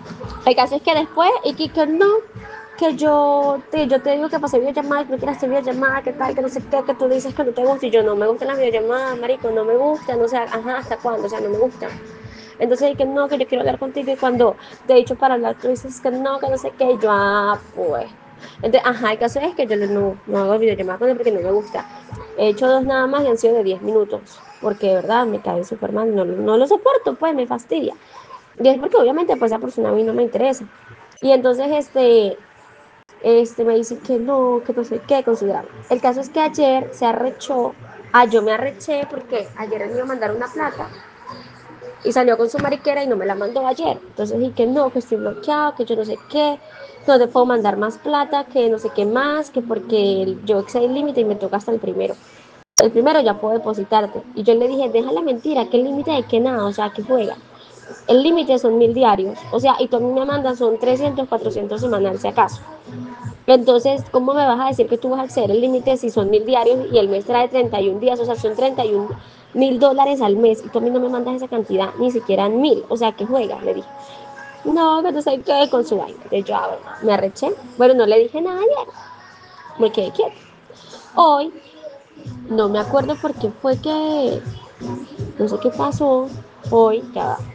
El caso es que después, y que no, yo te digo que pasé videollamada, que no quieras hacer videollamada, que tal, que no sé qué, que tú dices que no te gusta, y yo no me gustan las videollamadas, marico, no me gustan, o sea, ajá, ¿hasta cuándo? O sea, no me gustan. Entonces, y que no, que yo quiero hablar contigo, y cuando te he dicho para hablar, tú dices que no sé qué, y yo, pues. Entonces, ajá, el caso es que yo no hago videollamada con él porque no me gusta. He hecho dos nada más y han sido de 10 minutos, porque de verdad me cae súper mal, no lo soporto, pues me fastidia. Y es porque obviamente pues esa persona a mí no me interesa. Y entonces me dice que no sé qué consideraba. El caso es que ayer se arrechó, yo me arreché porque ayer él me iba a mandar una plata y salió con su mariquera y no me la mandó ayer. Entonces dije que no, que estoy bloqueado, que yo no sé qué, no te puedo mandar más plata, que no sé qué más, que porque yo excedí el límite y me toca hasta el primero. El primero ya puedo depositarte. Y yo le dije, deja la mentira, ¿qué límite de qué nada? O sea, que juega. El límite son 1000 diarios, o sea, y tú a mí me mandas son 300, 400 semanal, si acaso. Entonces, ¿cómo me vas a decir que tú vas a acceder el límite si son 1000 diarios y el mes trae 31 días? O sea, son 31.000 dólares al mes y tú a mí no me mandas esa cantidad, ni siquiera en 1000. O sea, ¿qué juegas? Le dije. No, que tú sabes qué con su vaina. Entonces yo, bueno, me arreché. Bueno, no le dije nada ayer, me quedé quieta. Hoy, no me acuerdo por qué fue que, no sé qué pasó. Hoy, ya va.